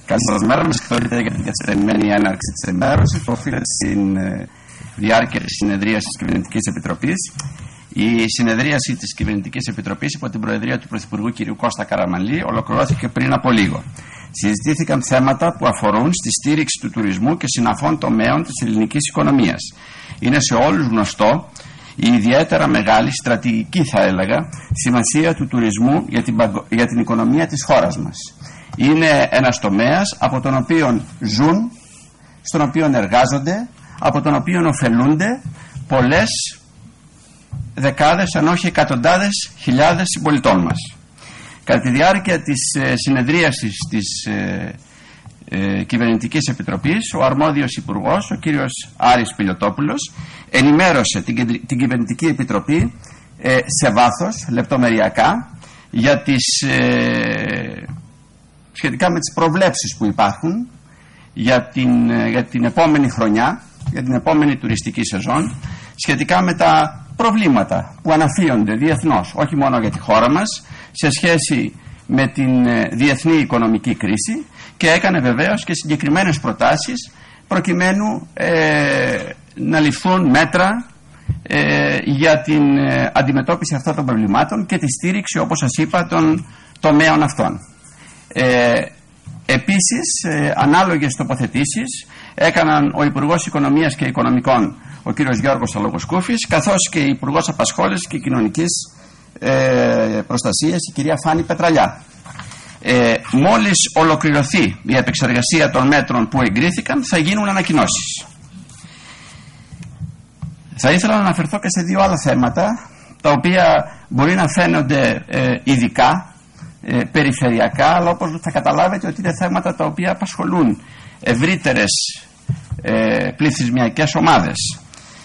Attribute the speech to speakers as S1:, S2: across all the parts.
S1: Καλησπέρα μέρα, με συγχωρείτε για την καθυστερημένη έναρξη της ενημέρωσης που οφείλεται στην διάρκεια της συνεδρίας της Κυβερνητικής Επιτροπής. Η συνεδρίαση της Κυβερνητικής Επιτροπής υπό την Προεδρία του Πρωθυπουργού κ. Κώστα Καραμανλή ολοκληρώθηκε πριν από λίγο. Συζητήθηκαν θέματα που αφορούν στη στήριξη του τουρισμού και συναφών τομέων της ελληνικής οικονομίας. Είναι σε όλους γνωστό η ιδιαίτερα μεγάλη, στρατηγική θα έλεγα, σημασία του τουρισμού για την οικονομία της χώρας μας. Είναι ένας τομέας από τον οποίο ζουν, στον οποίο εργάζονται, από τον οποίο ωφελούνται πολλές δεκάδες, αν όχι εκατοντάδες χιλιάδες συμπολιτών μας. Κατά τη διάρκεια της συνεδρίασης της Κυβερνητικής Επιτροπής, ο αρμόδιος υπουργός, ο κύριος Άρης Πιλιοτόπουλος, ενημέρωσε την Κυβερνητική Επιτροπή σε βάθος, λεπτομεριακά, για σχετικά με τις προβλέψεις που υπάρχουν για την επόμενη χρονιά, για την επόμενη τουριστική σεζόν, σχετικά με τα προβλήματα που αναφύονται διεθνώς, όχι μόνο για τη χώρα μας, σε σχέση με την διεθνή οικονομική κρίση, και έκανε βεβαίως και συγκεκριμένες προτάσεις προκειμένου να ληφθούν μέτρα για την αντιμετώπιση αυτών των προβλημάτων και τη στήριξη, όπως σας είπα, των τομέων αυτών. Επίσης, ανάλογες τοποθετήσεις έκαναν ο Υπουργός Οικονομίας και Οικονομικών, ο κύριος Γιώργος Αλογοσκούφης, καθώς και η Υπουργός Απασχόλησης και Κοινωνικής Προστασίας, η κυρία Φάνη Πετραλιά. Μόλις ολοκληρωθεί η επεξεργασία των μέτρων που εγκρίθηκαν, θα γίνουν ανακοινώσεις. Θα ήθελα να αναφερθώ και σε δύο άλλα θέματα, τα οποία μπορεί να φαίνονται ειδικά, περιφερειακά, αλλά όπως θα καταλάβετε ότι είναι θέματα τα οποία απασχολούν ευρύτερες πληθυσμιακές ομάδες.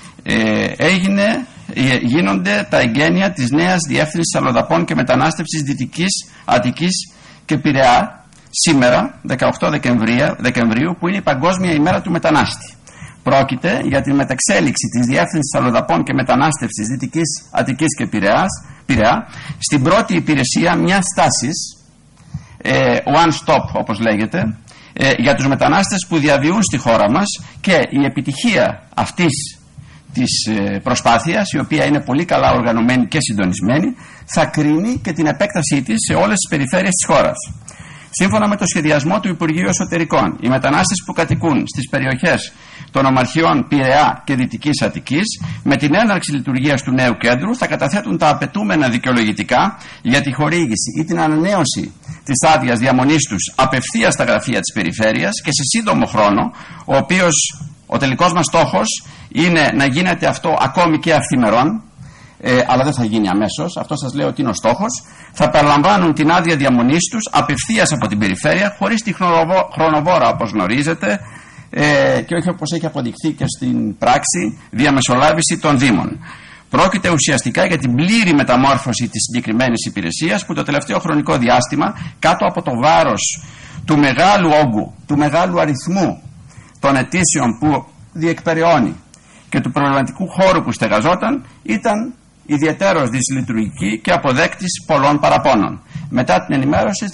S1: Γίνονται τα εγγένεια της νέας Διεύθυνσης Αλλοδαπών και Μετανάστευσης Δυτικής, Αττικής και Πειραιά σήμερα, 18 Δεκεμβρίου, που είναι η Παγκόσμια ημέρα του μετανάστη. Πρόκειται για τη μεταξέλιξη της Διεύθυνσης Αλλοδαπών και Μετανάστευσης Δυτικής, Αττικής και Πειραιά στην πρώτη υπηρεσία μιας στάσης, one stop όπως λέγεται, για τους μετανάστες που διαβιούν στη χώρα μας, και η επιτυχία αυτής της προσπάθειας, η οποία είναι πολύ καλά οργανωμένη και συντονισμένη, θα κρίνει και την επέκτασή της σε όλες τις περιφέρειες της χώρας. Σύμφωνα με το σχεδιασμό του Υπουργείου Εσωτερικών, οι μετανάστες που κατοικούν στις περιοχές των ομαρχιών Πειραιά και Δυτικής Αττικής, με την έναρξη λειτουργίας του νέου κέντρου, θα καταθέτουν τα απαιτούμενα δικαιολογητικά για τη χορήγηση ή την ανανέωση της άδειας διαμονής τους απευθείας στα γραφεία της περιφέρειας και σε σύντομο χρόνο, ο τελικός μας στόχος είναι να γίνεται αυτό ακόμη και αυθημερών, αλλά δεν θα γίνει αμέσως, αυτό σας λέω ότι είναι ο στόχος. Θα περιλαμβάνουν την άδεια διαμονής τους απευθείας από την περιφέρεια, χωρίς τη χρονοβόρα, όπως γνωρίζετε, και όχι όπως έχει αποδειχθεί και στην πράξη, διαμεσολάβηση των Δήμων. Πρόκειται ουσιαστικά για την πλήρη μεταμόρφωση της συγκεκριμένης υπηρεσίας, που το τελευταίο χρονικό διάστημα, κάτω από το βάρος του μεγάλου όγκου, του μεγάλου αριθμού των αιτήσεων που διεκπεραιώνει και του προβληματικού χώρου που στεγαζόταν, ήταν ιδιαιτέρως δυσλειτουργική και αποδέκτης πολλών παραπώνων. Μετά την ενημέρωση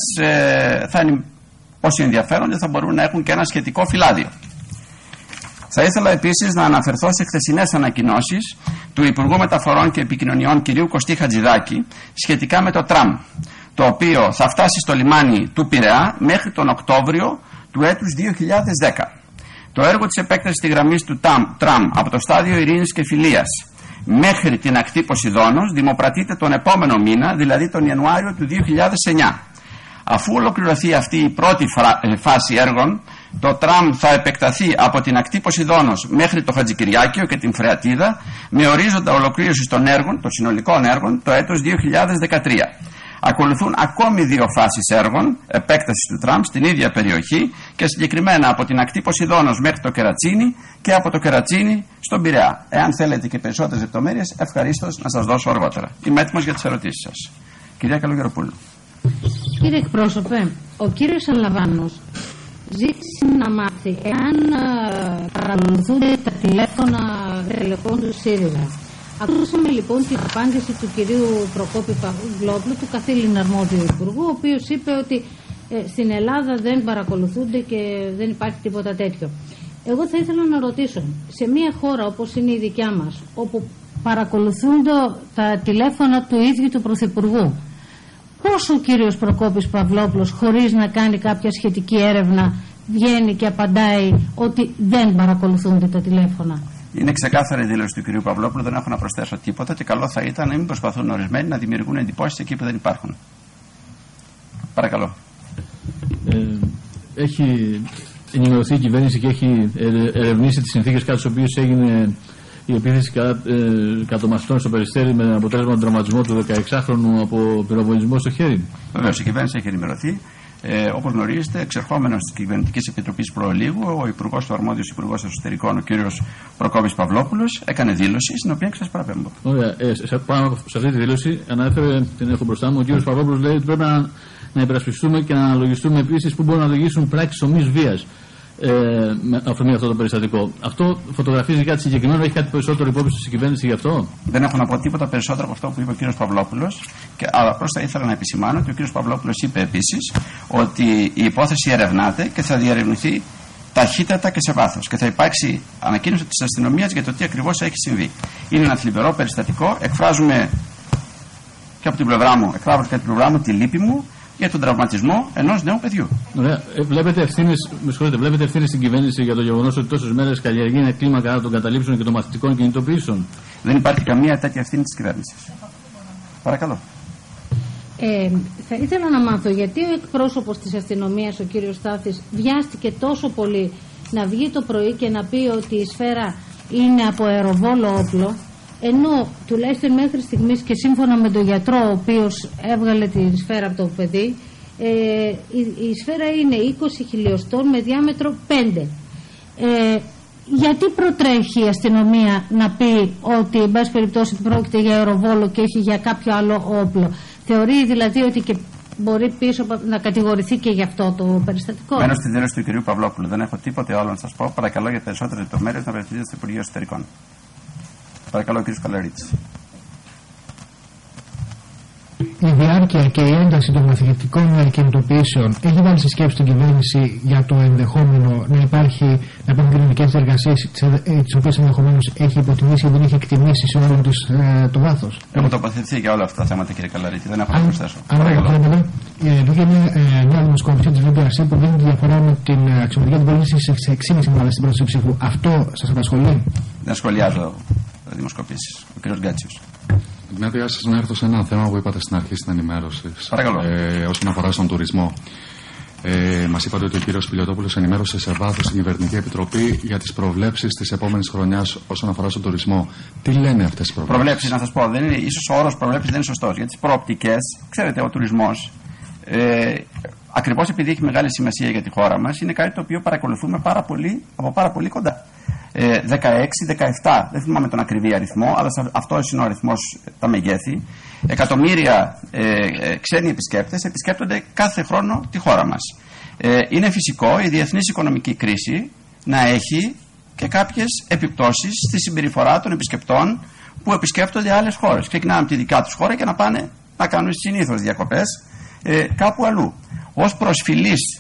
S1: όσοι ενδιαφέρονται θα μπορούν να έχουν και ένα σχετικό φυλάδιο. Θα ήθελα επίσης να αναφερθώ σε χθεσινές ανακοινώσεις του Υπουργού Μεταφορών και Επικοινωνιών κ. Κωστή Χατζηδάκη σχετικά με το τραμ, το οποίο θα φτάσει στο λιμάνι του Πειραιά μέχρι τον Οκτώβριο του έτους 2010. Το έργο της επέκτασης της γραμμής του τραμ από το στάδιο Ειρήνης και Φιλίας μέχρι την ακτή Ποσειδώνος δημοπρατείται τον επόμενο μήνα, δηλαδή τον Ιανουάριο του 2009. Αφού ολοκληρωθεί αυτή η πρώτη φάση έργων, το τραμ θα επεκταθεί από την ακτή Ποσειδώνος μέχρι το Χατζικυριάκιο και την Φρεατίδα, με ορίζοντα ολοκλήρωση των έργων, των συνολικών έργων, το έτος 2013. Ακολουθούν ακόμη δύο φάσεις έργων επέκτασης του τραμ στην ίδια περιοχή, και συγκεκριμένα από την ακτή Ποσειδώνος μέχρι το Κερατσίνι και από το Κερατσίνι στον Πειραιά. Εάν θέλετε και περισσότερες λεπτομέρειες, ευχαρίστως να σας δώσω αργότερα. Είμαι έτοιμος για τις ερωτήσεις σας. Κυρία Καλογεροπούλου.
S2: Κύριε εκπρόσωπε, ο κύριος Αλαβάνος ζήτησε να μάθει εάν παρακολουθούνται τα τηλέφωνα τελεφών του ΣΥΡΙΖΑ. Ακούσαμε λοιπόν την απάντηση του κυρίου Προκόπη Παγγλόπουλου, του καθήλυνα αρμόδιου υπουργού, ο οποίος είπε ότι στην Ελλάδα δεν παρακολουθούνται και δεν υπάρχει τίποτα τέτοιο. Εγώ θα ήθελα να ρωτήσω, σε μια χώρα όπως είναι η δικιά μας, όπου παρακολουθούνται τα τηλέφωνα του ίδιου του Πρωθυπουργού, πώς ο κύριος Προκόπης Παυλόπουλος, χωρίς να κάνει κάποια σχετική έρευνα, βγαίνει και απαντάει ότι δεν παρακολουθούνται τα τηλέφωνα?
S1: Είναι ξεκάθαρη η δήλωση του κυρίου Παυλόπουλου, δεν έχω να προσθέσω τίποτα και καλό θα ήταν να μην προσπαθούν ορισμένοι να δημιουργούν εντυπώσεις εκεί που δεν υπάρχουν. Παρακαλώ.
S3: Έχει ενημερωθεί η κυβέρνηση και έχει ερευνήσει τις συνθήκες κάτω στις οποίες έγινε η επίθεση κατά των μαθητών στο Περιστέρι με αποτέλεσμα τον τραυματισμό του 16χρονου από πυροβολισμό στο χέρι?
S1: Βεβαίως, η κυβέρνηση έχει ενημερωθεί. Όπως γνωρίζετε, εξερχόμενος της Κυβερνητικής Επιτροπής προλίγου, ο Υπουργός του Αρμόδιος Υπουργός Εσωτερικών, ο κύριος Προκόπης Παυλόπουλος, έκανε δήλωση στην οποία σας παραπέμπω.
S3: Ωραία. Σε αυτή τη δήλωση ανέφερε, την έχω μπροστά μου, ο κύριος Παυλόπουλος λέει ότι πρέπει να υπερασπιστούμε και να αναλογιστούμε επίσης που μπορούν να οδηγήσουν πράξεις ομοίης βίας. Με αφορμή αυτό το περιστατικό. Αυτό φωτογραφίζει κάτι συγκεκριμένο, έχει κάτι περισσότερο υπόψη στη κυβέρνηση γι' αυτό?
S1: Δεν έχω να πω τίποτα περισσότερο από αυτό που είπε ο κ. Παυλόπουλος, αλλά απλώς θα ήθελα να επισημάνω ότι ο κ. Παυλόπουλος είπε επίσης ότι η υπόθεση ερευνάται και θα διερευνηθεί ταχύτατα και σε βάθος και θα υπάρξει ανακοίνωση της αστυνομίας για το τι ακριβώς έχει συμβεί. Είναι ένα θλιβερό περιστατικό. Εκφράζουμε και από την πλευρά μου τη λύπη μου για τον τραυματισμό ενός νέου παιδιού.
S3: Ωραία. Βλέπετε ευθύνες στην κυβέρνηση για το γεγονός ότι τόσες μέρες καλλιεργεί ένα κλίμα κατά των καταλήψεων και των μαθητικών κινητοποιήσεων?
S1: Δεν υπάρχει καμία τέτοια ευθύνη της κυβέρνησης. Παρακαλώ.
S2: Θα ήθελα να μάθω γιατί ο εκπρόσωπος της αστυνομίας, ο κύριος Στάθης, βιάστηκε τόσο πολύ να βγει το πρωί και να πει ότι η σφαίρα είναι από αεροβόλο όπλο, ενώ τουλάχιστον μέχρι στιγμής και σύμφωνα με τον γιατρό ο οποίος έβγαλε τη σφαίρα από το παιδί, η σφαίρα είναι 20 χιλιοστών με διάμετρο 5. Γιατί προτρέχει η αστυνομία να πει ότι εν πάση περιπτώσει πρόκειται για αεροβόλο και όχι για κάποιο άλλο όπλο? Θεωρεί δηλαδή ότι και μπορεί πίσω να κατηγορηθεί και γι' αυτό το περιστατικό?
S1: Μένω στη δήλωση του κ. Παυλόπουλου. Δεν έχω τίποτε άλλο να σας πω. Παρακαλώ για περισσότερες λεπτομέρειες να απευθυνθείτε στο Υπουργείο Εσωτερικών. Παρακαλώ, κ. Καλαρίτης.
S4: Η διάρκεια και η ένταση των μαθητικών κινητοποιήσεων έχει βάλει σε σκέψη την κυβέρνηση για το ενδεχόμενο να υπάρχουν κοινωνικές εργασίες, τις οποίες ενδεχομένως έχει υποτιμήσει και δεν έχει εκτιμήσει σε όλο το βάθος?
S1: Έχω τοποθετηθεί για όλα αυτά τα θέματα, κ. Καλαρίτη. Δεν έχω να προσθέσω.
S4: Αν βγήκε μια δημοσκόπηση της ΒΠΑΣ που δίνει τη διαφορά με την αξιωματική αντιπολίτευση σε 6,5 μάλλον στην πρόταση ψήφου. Αυτό σας απασχολεί?
S1: Δεν σχολιάζω δημοσκοπήσεις. Ο κ. Γκάτσιος.
S5: Δημήτρια, σας να έρθω σε ένα θέμα που είπατε στην αρχή στην ενημέρωση.
S1: Παρακαλώ.
S5: Όσον αφορά στον τουρισμό. Μας είπατε ότι ο κύριος Φιλιοτόπουλος ενημέρωσε σε βάθος στην Κυβερνητική Επιτροπή για τις προβλέψεις της επόμενης χρονιάς όσον αφορά στον τουρισμό. Τι λένε αυτές οι προβλέψεις?
S1: Προβλέψεις, να σας πω, δεν είναι, ίσως ο όρος προβλέψεις δεν είναι σωστός. Για τις προοπτικές, ξέρετε, ο τουρισμός, ακριβώς επειδή έχει μεγάλη σημασία για τη χώρα μας, είναι κάτι το οποίο παρακολουθούμε από πάρα πολύ κοντά. 16-17, δεν θυμάμαι τον ακριβή αριθμό, αλλά αυτό είναι ο αριθμός, τα μεγέθη. Εκατομμύρια ξένοι επισκέπτες επισκέπτονται κάθε χρόνο τη χώρα μας. Είναι φυσικό η διεθνής οικονομική κρίση να έχει και κάποιες επιπτώσεις στη συμπεριφορά των επισκεπτών που επισκέπτονται άλλες χώρες. Ξεκινάνε από τη δικιά τους χώρα και να πάνε να κάνουν συνήθως διακοπές κάπου αλλού. Ως προσφυλής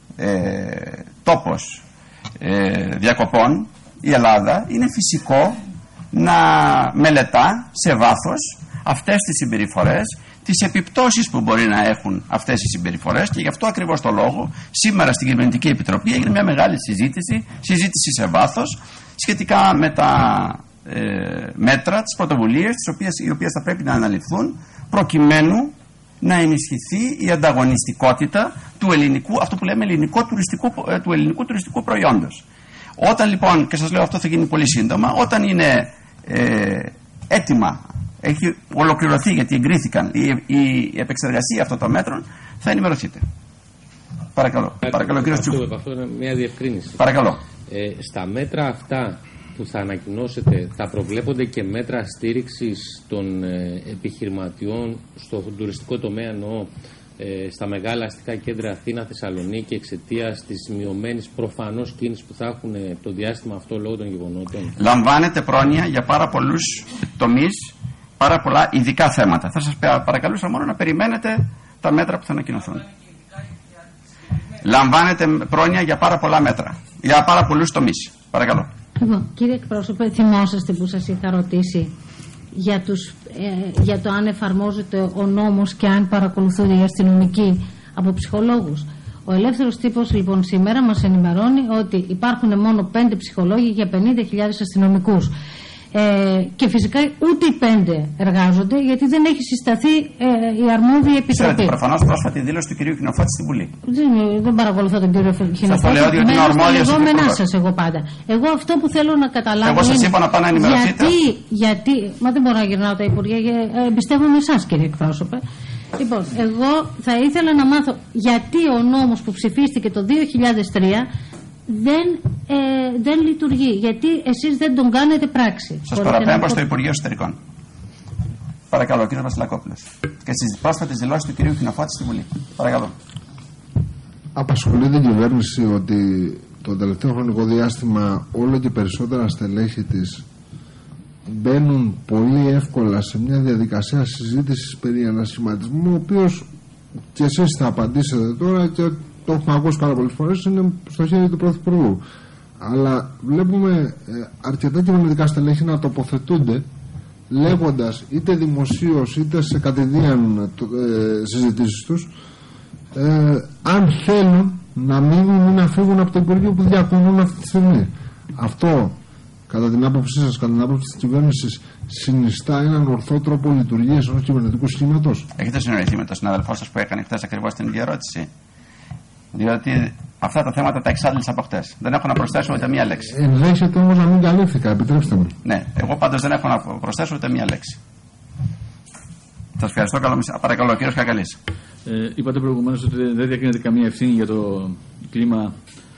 S1: τόπος διακοπών, η Ελλάδα είναι φυσικό να μελετά σε βάθος αυτές τις συμπεριφορές, τις επιπτώσεις που μπορεί να έχουν αυτές οι συμπεριφορές, και γι' αυτό ακριβώς το λόγο σήμερα στην Κυβερνητική Επιτροπή έγινε μια μεγάλη συζήτηση σε βάθος σχετικά με τα μέτρα, τις πρωτοβουλίες οι οποίες θα πρέπει να αναλυφθούν προκειμένου να ενισχυθεί η ανταγωνιστικότητα του ελληνικού, αυτό που λέμε του ελληνικού τουριστικού προϊόντος. Όταν λοιπόν, και σας λέω αυτό θα γίνει πολύ σύντομα, όταν είναι έτοιμα, έχει ολοκληρωθεί γιατί εγκρίθηκαν η επεξεργασία αυτών των μέτρων, θα ενημερωθείτε. Παρακαλώ. Παρακαλώ, κύριε Τσούκου.
S6: Αυτό είναι μια διευκρίνηση.
S1: Παρακαλώ.
S6: Στα μέτρα αυτά που θα ανακοινώσετε, θα προβλέπονται και μέτρα στήριξης των επιχειρηματιών στο τουριστικό τομέα, εννοώ στα μεγάλα αστικά κέντρα Αθήνα, Θεσσαλονίκη, εξαιτίας της μειωμένης προφανώς κίνησης που θα έχουν το διάστημα αυτό λόγω των γεγονότων?
S1: Λαμβάνετε πρόνοια για πάρα πολλούς τομείς, πάρα πολλά ειδικά θέματα. Θα σας παρακαλούσα μόνο να περιμένετε τα μέτρα που θα ανακοινωθούν. λαμβάνεται πρόνοια για πάρα πολλά μέτρα, για πάρα πολλούς τομείς. Παρακαλώ.
S2: Λοιπόν, κύριε εκπρόσωπε, θυμόσαστε που σας είχα ρωτήσει για το αν εφαρμόζεται ο νόμος και αν παρακολουθούνται οι αστυνομικοί από ψυχολόγους. Ο Ελεύθερος Τύπος λοιπόν σήμερα μας ενημερώνει ότι υπάρχουν μόνο 5 ψυχολόγοι για 50.000 αστυνομικούς. Και φυσικά ούτε οι 5 εργάζονται γιατί δεν έχει συσταθεί η αρμόδια επιτροπή.
S1: Ξέρετε προφανώς πρόσφατη δήλωση του κυρίου Κοινοφώτη στην Βουλή.
S2: Δεν παρακολουθώ τον κύριο Κοινοφώτη. Εγώ πάντα. Εγώ αυτό που θέλω να καταλάβω.
S1: Εγώ σας είπα να πάω να ενημερωθείτε.
S2: Γιατί. Μα δεν μπορώ να γυρνάω τα Υπουργεία. Εμπιστεύομαι εσάς, κύριε εκπρόσωπε. Λοιπόν, εγώ θα ήθελα να μάθω γιατί ο νόμος που ψηφίστηκε το 2003 δεν λειτουργεί. Γιατί εσείς δεν τον κάνετε πράξη.
S1: Σας παραπέμπω στο Υπουργείο Εσωτερικών. Παρακαλώ, κύριε Βασιλακόπουλος. Και στις πρόσφατες δηλώσεις του κυρίου Κοινοφώτη στη Βουλή. Παρακαλώ.
S7: Απασχολεί την κυβέρνηση ότι το τελευταίο χρονικό διάστημα όλο και περισσότερα στελέχη της μπαίνουν πολύ εύκολα σε μια διαδικασία συζήτησης περί ανασχηματισμού, ο οποίος και εσείς θα απαντήσετε τώρα και το έχουμε ακούσει πάρα πολλές φορές, είναι στο χέρι του Πρωθυπουργού. Αλλά βλέπουμε αρκετά κυβερνητικά στελέχη να τοποθετούνται λέγοντας είτε δημοσίως είτε σε κατηδίαν συζητήσεις τους αν θέλουν να μείνουν ή να φύγουν από το Υπουργείο που διακονούν αυτή τη στιγμή. Αυτό, κατά την άποψή σας, κατά την άποψη της κυβέρνησης, συνιστά έναν ορθό τρόπο λειτουργίας ενός κυβερνητικού σχήματος?
S1: Έχετε συνοηθεί με τον συναδελφό σας που έκανε χθες ακριβώς την ίδια ερώτηση? Διότι αυτά τα θέματα τα εξάντλησα από χτες. Δεν έχω να προσθέσω ούτε μία λέξη.
S7: Ενδέχεται όμως να μην καλύφθηκα, επιτρέψτε μου.
S1: Ναι, εγώ πάντως δεν έχω να προσθέσω ούτε μία λέξη. Σας ευχαριστώ. Παρακαλώ, κύριος Κακαλής.
S3: Είπατε προηγουμένως ότι δεν διακρίνεται καμία ευθύνη για το κλίμα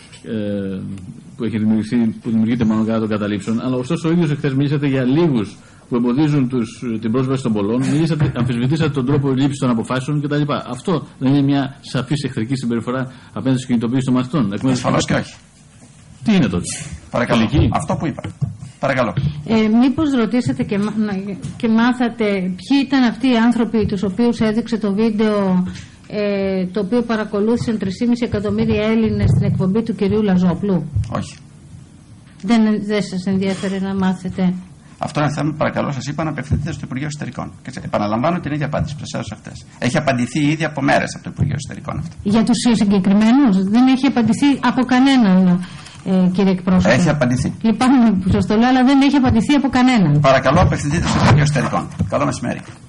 S3: που έχει δημιουργηθεί, που δημιουργείται μάλλον κατά των καταλήψεων. Αλλά ωστόσο ο ίδιος εχθές μιλήσατε για λίγους που εμποδίζουν την πρόσβαση των πολλών, αμφισβητήσατε τον τρόπο λήψης των αποφάσεων κτλ. Αυτό δεν είναι μια σαφής εχθρική συμπεριφορά απέναντι στην κινητοποίηση των μαθητών?
S1: Ασφαλώς και όχι.
S3: Τι είναι τότε?
S1: Παρακαλώ. Αυτό που είπα. Παρακαλώ.
S2: Μήπως ρωτήσατε και μάθατε ποιοι ήταν αυτοί οι άνθρωποι τους οποίους έδειξε το βίντεο το οποίο παρακολούθησαν 3,5 εκατομμύρια Έλληνες στην εκπομπή του κυρίου Λαζόπουλου?
S1: Όχι.
S2: Δεν σας ενδιαφέρει να μάθετε?
S1: Αυτό είναι θέμα που παρακαλώ σας είπα να απευθυνθείτε στο Υπουργείο Εσωτερικών. Και επαναλαμβάνω την ίδια απάντηση που σας έδωσα χθες. Έχει απαντηθεί ήδη από μέρες από το Υπουργείο Εσωτερικών αυτό. Για τους
S2: συγκεκριμένους δεν έχει απαντηθεί από κανέναν, κύριε εκπρόσωπε?
S1: Έχει απαντηθεί.
S2: Λυπάμαι που σας το λέω, αλλά δεν έχει απαντηθεί από κανέναν.
S1: Παρακαλώ απευθυνθείτε στο Υπουργείο Εσωτερικών. Καλό μεσημέρι.